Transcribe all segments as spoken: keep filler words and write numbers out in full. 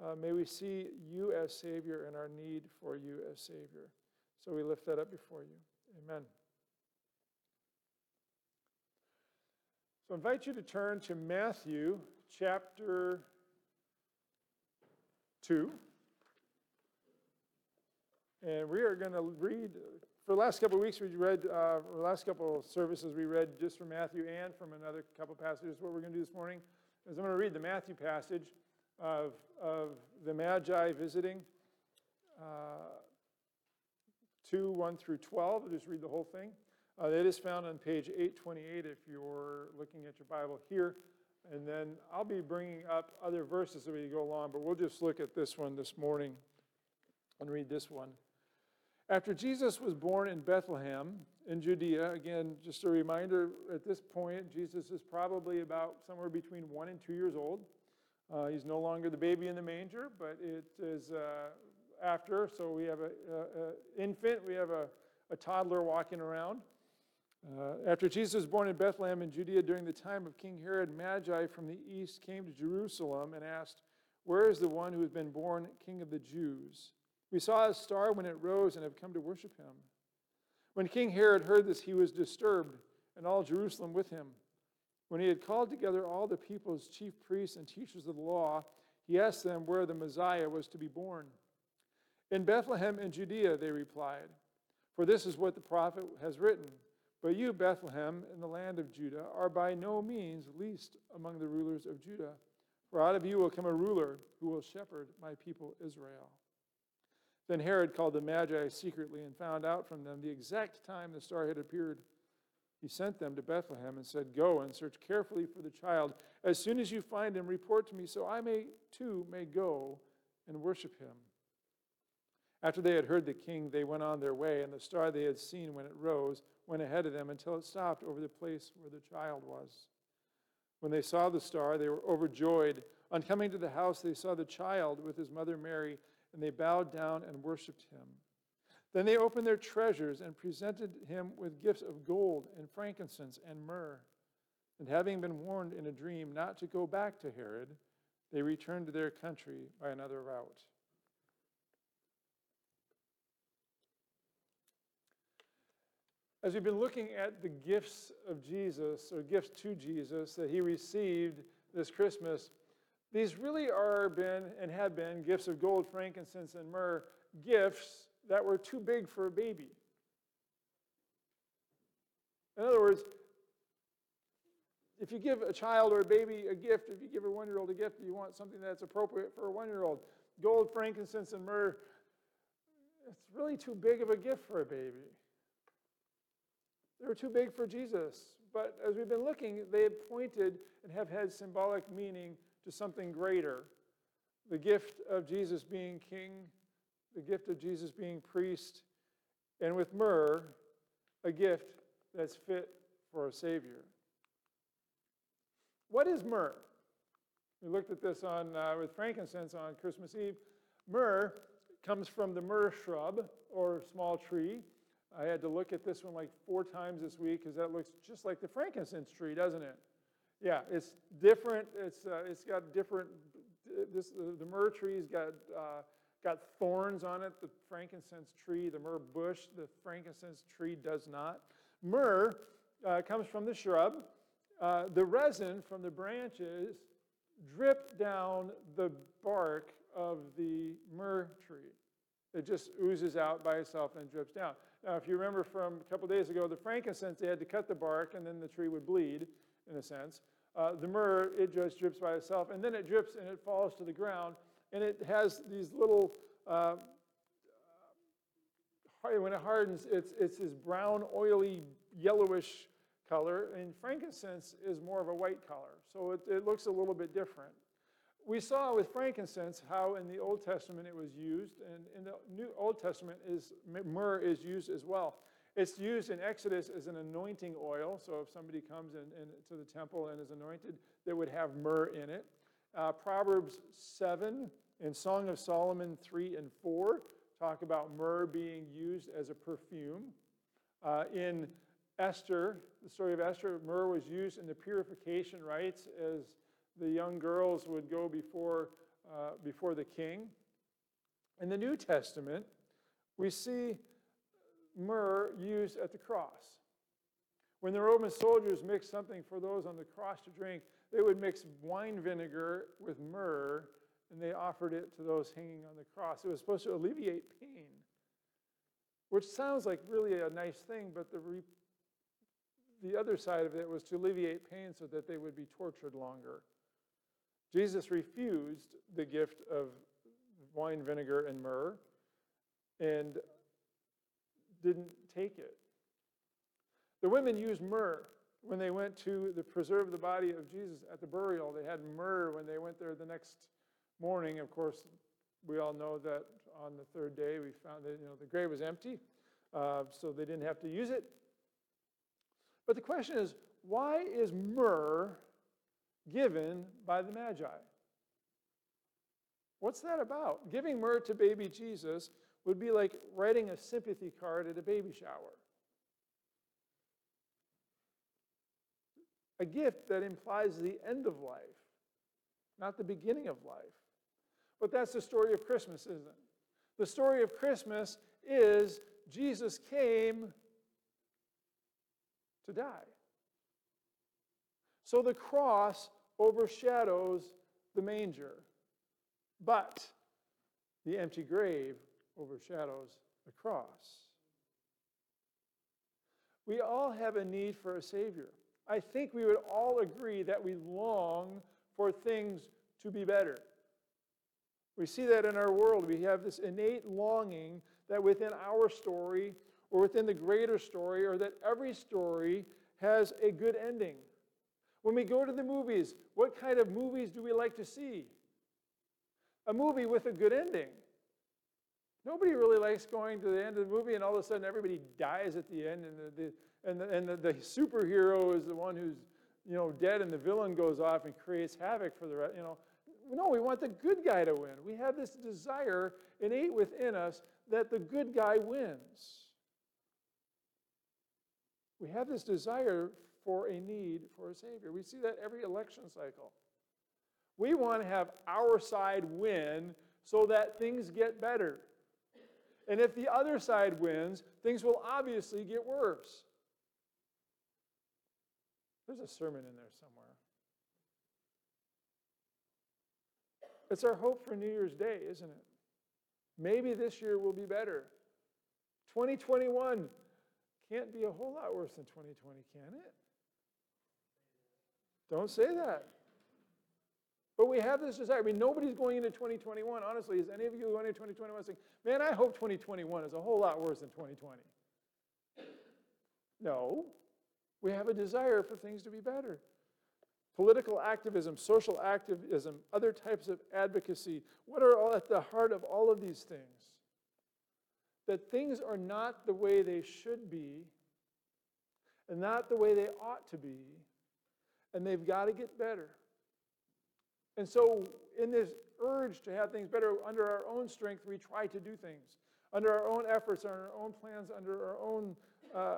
Uh, may we see you as Savior and our need for you as Savior. So we lift that up before you. Amen. So I invite you to turn to Matthew chapter two. And we are going to read, for the last couple of weeks we read, uh, for the last couple of services we read just from Matthew and from another couple passages. What we're going to do this morning is I'm going to read the Matthew passage of, of the Magi visiting, uh, two, one through twelve. I'll just read the whole thing. Uh, that is found on page eight twenty-eight if you're looking at your Bible here. And then I'll be bringing up other verses as we go along, but we'll just look at this one this morning and read this one. After Jesus was born in Bethlehem in Judea, again, just a reminder, at this point, Jesus is probably about somewhere between one and two years old. Uh, he's no longer the baby in the manger, but it is uh, after, so we have an infant, we have a, a toddler walking around. Uh, after Jesus was born in Bethlehem in Judea during the time of King Herod, Magi from the east came to Jerusalem and asked, "Where is the one who has been born King of the Jews? We saw his star when it rose and have come to worship him." When King Herod heard this, he was disturbed, and all Jerusalem with him. When he had called together all the people's chief priests and teachers of the law, he asked them where the Messiah was to be born. "In Bethlehem in Judea," they replied, "for this is what the prophet has written. But you, Bethlehem, in the land of Judah, are by no means least among the rulers of Judah. For out of you will come a ruler who will shepherd my people Israel." Then Herod called the Magi secretly and found out from them the exact time the star had appeared. He sent them to Bethlehem and said, "Go and search carefully for the child. As soon as you find him, report to me, so I may too may go and worship him." After they had heard the king, they went on their way, and the star they had seen when it rose went ahead of them until it stopped over the place where the child was. When they saw the star, they were overjoyed. On coming to the house, they saw the child with his mother Mary, and they bowed down and worshipped him. Then they opened their treasures and presented him with gifts of gold and frankincense and myrrh. And having been warned in a dream not to go back to Herod, they returned to their country by another route. As we've been looking at the gifts of Jesus, or gifts to Jesus that he received this Christmas, these really are been and have been gifts of gold, frankincense, and myrrh, gifts that were too big for a baby. In other words, if you give a child or a baby a gift, if you give a one-year-old a gift, you want something that's appropriate for a one-year-old. Gold, frankincense, and myrrh, it's really too big of a gift for a baby. They were too big for Jesus. But as we've been looking, they have pointed and have had symbolic meaning to something greater. The gift of Jesus being king, the gift of Jesus being priest, and with myrrh, a gift that's fit for a Savior. What is myrrh? We looked at this on uh, with frankincense on Christmas Eve. Myrrh comes from the myrrh shrub or small tree. I had to look at this one like four times this week because that looks just like the frankincense tree, doesn't it? Yeah, it's different. It's uh, it's got different. This uh, the myrrh tree's got uh, got thorns on it. The frankincense tree, the myrrh bush, the frankincense tree does not. Myrrh uh, comes from the shrub. Uh, the resin from the branches drip down the bark of the myrrh tree. It just oozes out by itself and drips down. Now, if you remember from a couple days ago, the frankincense, they had to cut the bark, and then the tree would bleed, in a sense. Uh, the myrrh, it just drips by itself, and then it drips and it falls to the ground, and it has these little, uh, when it hardens, it's, it's this brown, oily, yellowish color, and frankincense is more of a white color, so it, it looks a little bit different. We saw with frankincense how in the Old Testament it was used, and in the New Old Testament is myrrh is used as well. It's used in Exodus as an anointing oil, so if somebody comes in, in to the temple and is anointed, they would have myrrh in it. Uh, Proverbs seven and Song of Solomon three and four talk about myrrh being used as a perfume. Uh, in Esther, the story of Esther, myrrh was used in the purification rites as the young girls would go before, uh, before before the king. In the New Testament, we see myrrh used at the cross. When the Roman soldiers mixed something for those on the cross to drink, they would mix wine vinegar with myrrh, and they offered it to those hanging on the cross. It was supposed to alleviate pain, which sounds like really a nice thing, but the, re- the other side of it was to alleviate pain so that they would be tortured longer. Jesus refused the gift of wine vinegar and myrrh and didn't take it. The women used myrrh when they went to the preserve the body of Jesus at the burial. They had myrrh when they went there the next morning. Of course, we all know that on the third day we found that you know the grave was empty, uh, so they didn't have to use it. But the question is, why is myrrh given by the Magi? What's that about? Giving myrrh to baby Jesus would be like writing a sympathy card at a baby shower. A gift that implies the end of life, not the beginning of life. But that's the story of Christmas, isn't it? The story of Christmas is Jesus came to die. So the cross overshadows the manger, but the empty grave overshadows the cross. We all have a need for a Savior. I think we would all agree that we long for things to be better. We see that in our world. We have this innate longing that within our story or within the greater story, or that every story has a good ending. When we go to the movies, what kind of movies do we like to see? A movie with a good ending. Nobody really likes going to the end of the movie and all of a sudden everybody dies at the end and the, the and, the, and the, the superhero is the one who's you know dead and the villain goes off and creates havoc for the rest. You know, no, we want the good guy to win. We have this desire innate within us that the good guy wins. We have this desire for a need for a Savior. We see that every election cycle. We want to have our side win so that things get better. And if the other side wins, things will obviously get worse. There's a sermon in there somewhere. It's our hope for New Year's Day, isn't it? Maybe this year will be better. twenty twenty-one can't be a whole lot worse than twenty twenty, can it? Don't say that. But we have this desire. I mean, nobody's going into twenty twenty-one. Honestly, is any of you going into twenty twenty-one saying, man, I hope twenty twenty-one is a whole lot worse than twenty twenty? No. We have a desire for things to be better. Political activism, social activism, other types of advocacy. What are all at the heart of all of these things? That things are not the way they should be and not the way they ought to be, and they've got to get better. And so in this urge to have things better, under our own strength, we try to do things. Under our own efforts, under our own plans, under our own uh,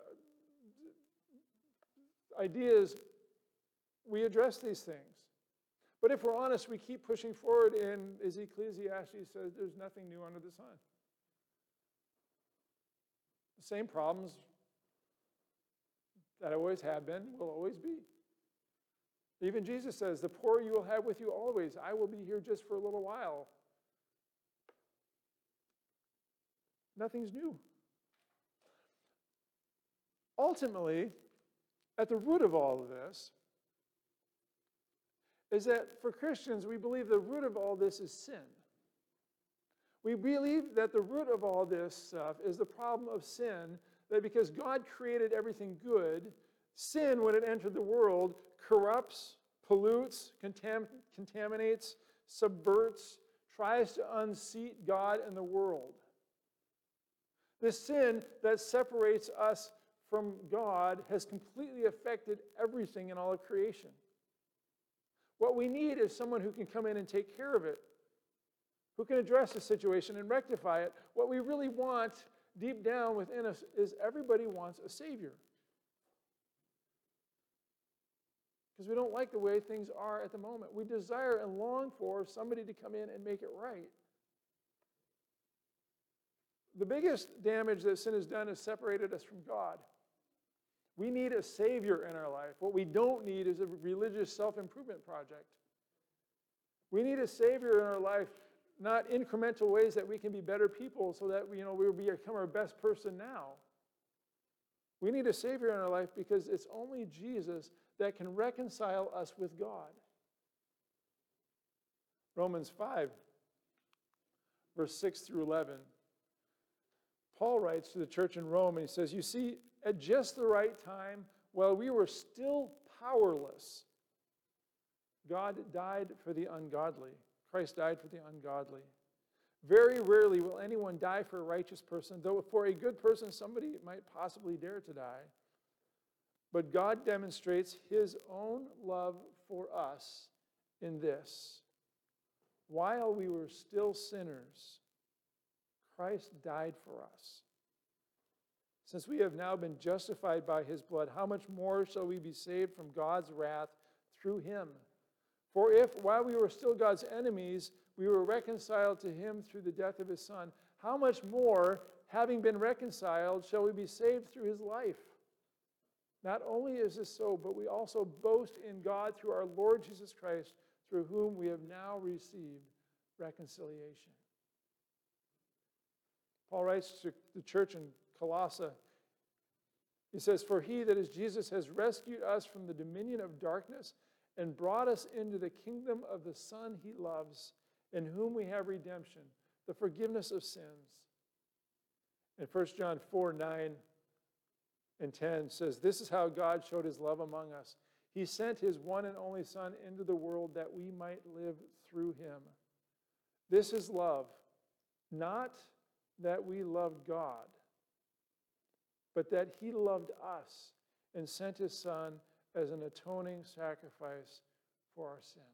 ideas, we address these things. But if we're honest, we keep pushing forward, and as Ecclesiastes says, there's nothing new under the sun. The same problems that always have been will always be. Even Jesus says, the poor you will have with you always. I will be here just for a little while. Nothing's new. Ultimately, at the root of all of this is that for Christians, we believe the root of all this is sin. We believe that the root of all this stuff is the problem of sin, that because God created everything good, sin, when it entered the world, corrupts, pollutes, contam- contaminates, subverts, tries to unseat God and the world. This sin that separates us from God has completely affected everything in all of creation. What we need is someone who can come in and take care of it, who can address the situation and rectify it. What we really want deep down within us is everybody wants a Savior. because we don't like the way things are at the moment. We desire and long for somebody to come in and make it right. The biggest damage that sin has done is separated us from God. We need a Savior in our life. What we don't need is a religious self-improvement project. We need a Savior in our life, not incremental ways that we can be better people so that we, you know, we will become our best person now. We need a Savior in our life because it's only Jesus that can reconcile us with God. Romans five, verse six through eleven. Paul writes to the church in Rome, and he says, you see, at just the right time, while we were still powerless, God died for the ungodly. Christ died for the ungodly. Very rarely will anyone die for a righteous person, though for a good person somebody might possibly dare to die. But God demonstrates his own love for us in this. While we were still sinners, Christ died for us. Since we have now been justified by his blood, how much more shall we be saved from God's wrath through him? For if, while we were still God's enemies, we were reconciled to him through the death of his Son, how much more, having been reconciled, shall we be saved through his life? Not only is this so, but we also boast in God through our Lord Jesus Christ, through whom we have now received reconciliation. Paul writes to the church in Colossae, he says, for he, that is Jesus, has rescued us from the dominion of darkness and brought us into the kingdom of the Son he loves, in whom we have redemption, the forgiveness of sins. And First John four, nine and ten says, this is how God showed his love among us. He sent his one and only Son into the world that we might live through him. This is love, not that we loved God, but that he loved us and sent his Son as an atoning sacrifice for our sins.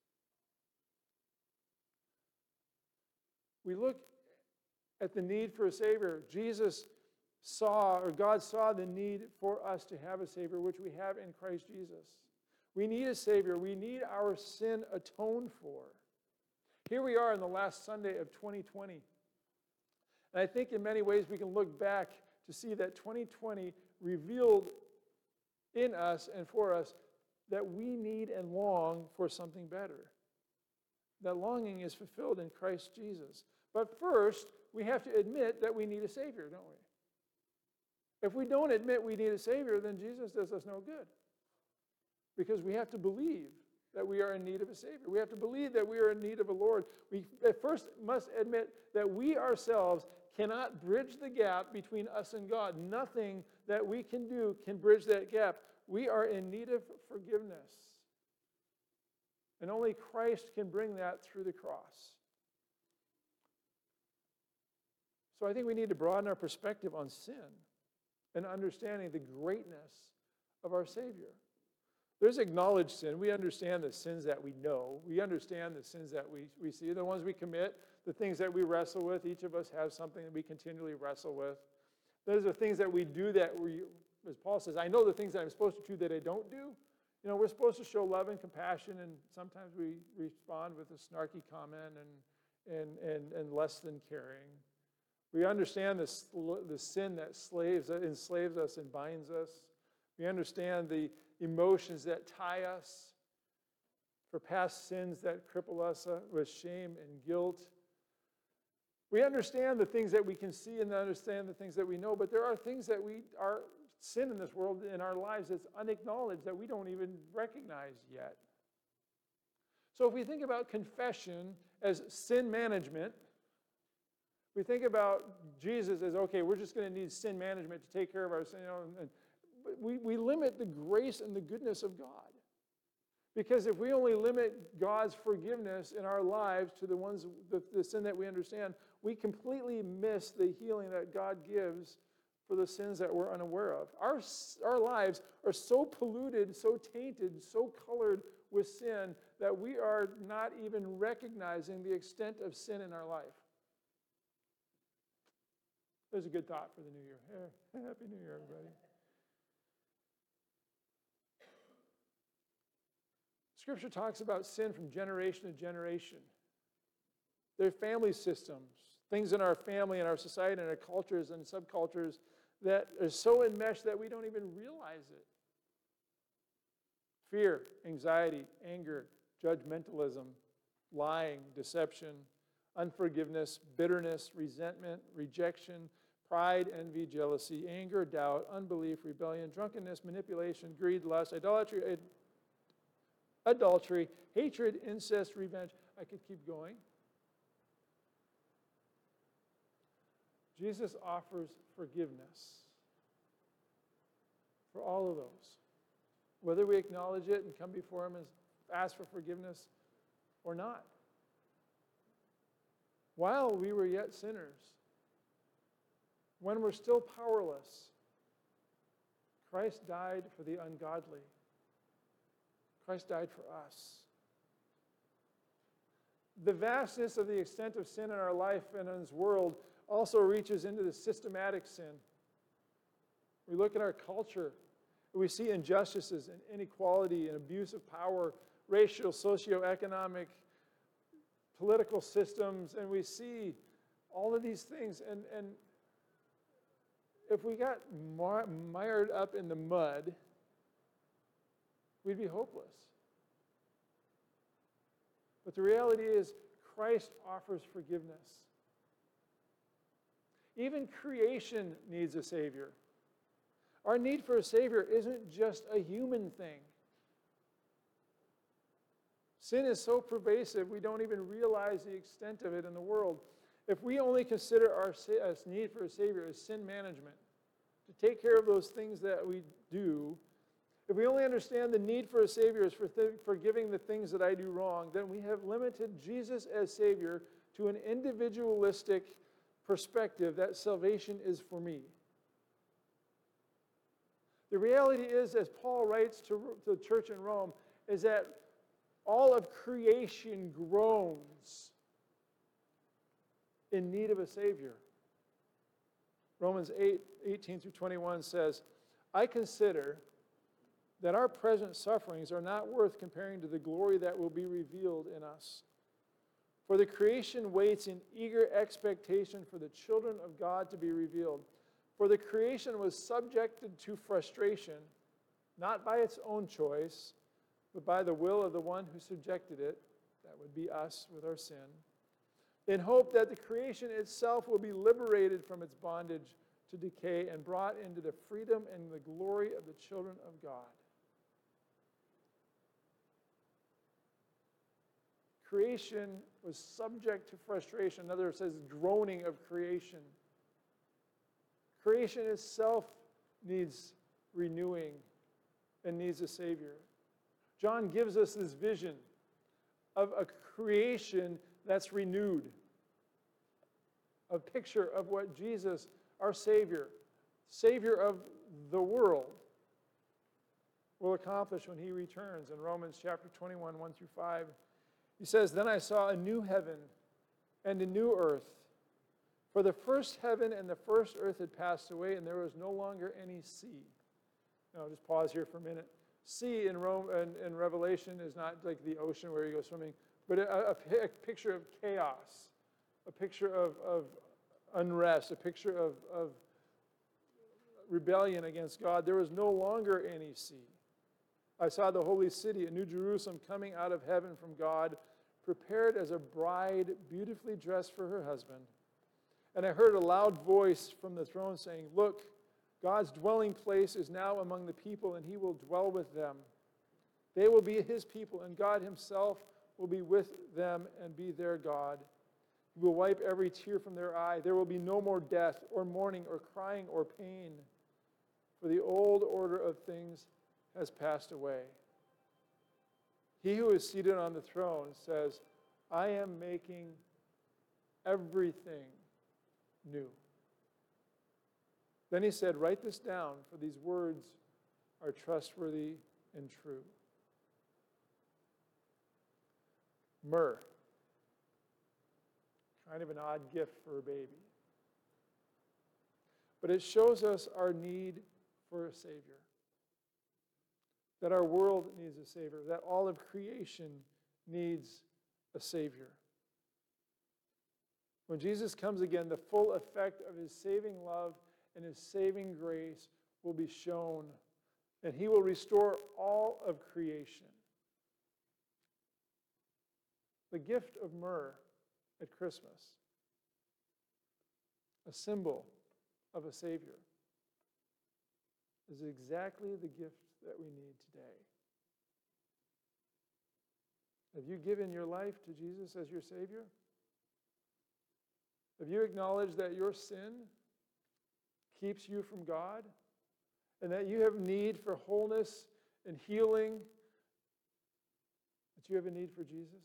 We look at the need for a Savior. Jesus saw, or God saw the need for us to have a Savior, which we have in Christ Jesus. We need a Savior. We need our sin atoned for. Here we are in the last Sunday of twenty twenty. And I think in many ways we can look back to see that twenty twenty revealed in us and for us that we need and long for something better. That longing is fulfilled in Christ Jesus. But first, we have to admit that we need a Savior, don't we? If we don't admit we need a Savior, then Jesus does us no good. Because we have to believe that we are in need of a Savior. We have to believe that we are in need of a Lord. We at first must admit that we ourselves cannot bridge the gap between us and God. Nothing that we can do can bridge that gap. We are in need of forgiveness. And only Christ can bring that through the cross. So I think we need to broaden our perspective on sin and understanding the greatness of our Savior. There's acknowledged sin. We understand the sins that we know. We understand the sins that we, we see, the ones we commit, the things that we wrestle with. Each of us has something that we continually wrestle with. Those are things that we do that we, as Paul says, I know the things that I'm supposed to do that I don't do. You know, we're supposed to show love and compassion, and sometimes we respond with a snarky comment and, and, and, and less than caring. We understand the, the sin that slaves, enslaves us and binds us. We understand the emotions that tie us, for past sins that cripple us uh, with shame and guilt. We understand the things that we can see and understand the things that we know, but there are things that we are sin in this world, in our lives, that's unacknowledged, that we don't even recognize yet. So if we think about confession as sin management, we think about Jesus as, okay, we're just going to need sin management to take care of our sin, you know, and, We, we limit the grace and the goodness of God. Because if we only limit God's forgiveness in our lives to the ones, the, the sin that we understand, we completely miss the healing that God gives for the sins that we're unaware of. Our, our lives are so polluted, so tainted, so colored with sin that we are not even recognizing the extent of sin in our life. There's a good thought for the new year. Happy New Year, everybody. Scripture talks about sin from generation to generation. There are family systems, things in our family and our society and our cultures and subcultures that are so enmeshed that we don't even realize it. Fear, anxiety, anger, judgmentalism, lying, deception, unforgiveness, bitterness, resentment, rejection, pride, envy, jealousy, anger, doubt, unbelief, rebellion, drunkenness, manipulation, greed, lust, idolatry, ad- adultery, hatred, incest, revenge. I could keep going. Jesus offers forgiveness for all of those. Whether we acknowledge it and come before Him and ask for forgiveness or not. While we were yet sinners, when we're still powerless, Christ died for the ungodly. Christ died for us. The vastness of the extent of sin in our life and in this world also reaches into the systematic sin. We look at our culture, we see injustices and inequality and abuse of power, racial, socioeconomic, political systems, and we see all of these things. And, and if we got mar- mired up in the mud, we'd be hopeless. But the reality is, Christ offers forgiveness. Even creation needs a Savior. Our need for a Savior isn't just a human thing. Sin is so pervasive, we don't even realize the extent of it in the world. If we only consider our need for a Savior as sin management, to take care of those things that we do, if we only understand the need for a Savior is for th- forgiving the things that I do wrong, then we have limited Jesus as Savior to an individualistic perspective that salvation is for me. The reality is, as Paul writes to, to the church in Rome, is that all of creation groans in need of a Savior. Romans eight, eighteen through twenty-one says, I consider that our present sufferings are not worth comparing to the glory that will be revealed in us. For the creation waits in eager expectation for the children of God to be revealed. For the creation was subjected to frustration, not by its own choice, but by the will of the one who subjected it, that would be us with our sin, in hope that the creation itself will be liberated from its bondage to decay and brought into the freedom and the glory of the children of God. Creation was subject to frustration. In other words, it says groaning of creation. Creation itself needs renewing and needs a Savior. John gives us this vision of a creation that's renewed. A picture of what Jesus, our Savior, Savior of the world, will accomplish when He returns. In Romans chapter twenty-one, one through five, He says, Then I saw a new heaven and a new earth. For the first heaven and the first earth had passed away, and there was no longer any sea. Now, I'll just pause here for a minute. Sea in Rome and in Revelation is not like the ocean where you go swimming, but a, a, a picture of chaos, a picture of, of unrest, a picture of, of rebellion against God. There was no longer any sea. I saw the holy city, a new Jerusalem, coming out of heaven from God, prepared as a bride beautifully dressed for her husband. And I heard a loud voice from the throne saying, Look, God's dwelling place is now among the people, and He will dwell with them. They will be His people, and God Himself will be with them and be their God. He will wipe every tear from their eye. There will be no more death or mourning or crying or pain, for the old order of things has passed away. He who is seated on the throne says, I am making everything new. Then He said, Write this down, for these words are trustworthy and true. Myrrh. Kind of an odd gift for a baby. But it shows us our need for a Savior. that our world needs a Savior, that all of creation needs a Savior. When Jesus comes again, the full effect of his saving love and his saving grace will be shown, and he will restore all of creation. The gift of myrrh at Christmas, a symbol of a Savior, is exactly the gift that we need today. Have you given your life to Jesus as your Savior? Have you acknowledged that your sin keeps you from God and that you have need for wholeness and healing, that you have a need for Jesus?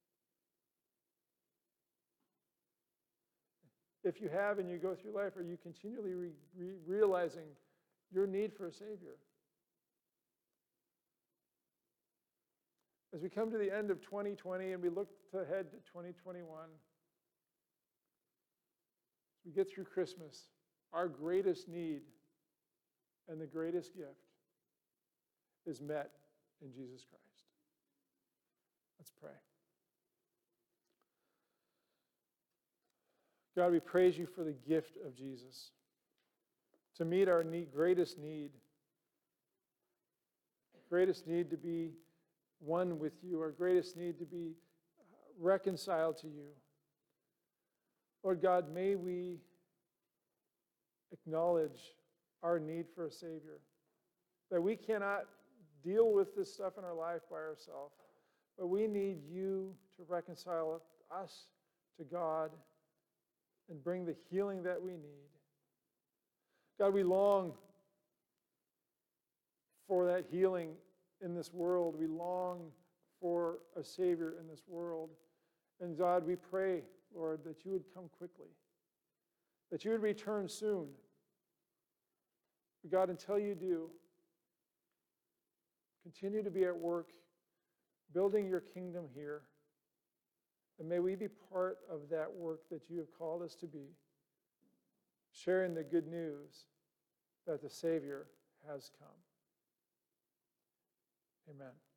If you have and you go through life, are you continually re- re- realizing your need for a Savior? As we come to the end of twenty twenty and we look ahead to twenty twenty-one, as we get through Christmas, our greatest need and the greatest gift is met in Jesus Christ. Let's pray. God, we praise you for the gift of Jesus to meet our need, greatest need, greatest need to be one with you, our greatest need to be reconciled to you. Lord God, may we acknowledge our need for a Savior, that we cannot deal with this stuff in our life by ourselves, but we need you to reconcile us to God and bring the healing that we need. God, we long for that healing in this world. We long for a Savior in this world. And God, we pray, Lord, that you would come quickly, that you would return soon. But God, until you do, continue to be at work, building your kingdom here. And may we be part of that work that you have called us to be, sharing the good news that the Savior has come. Amen.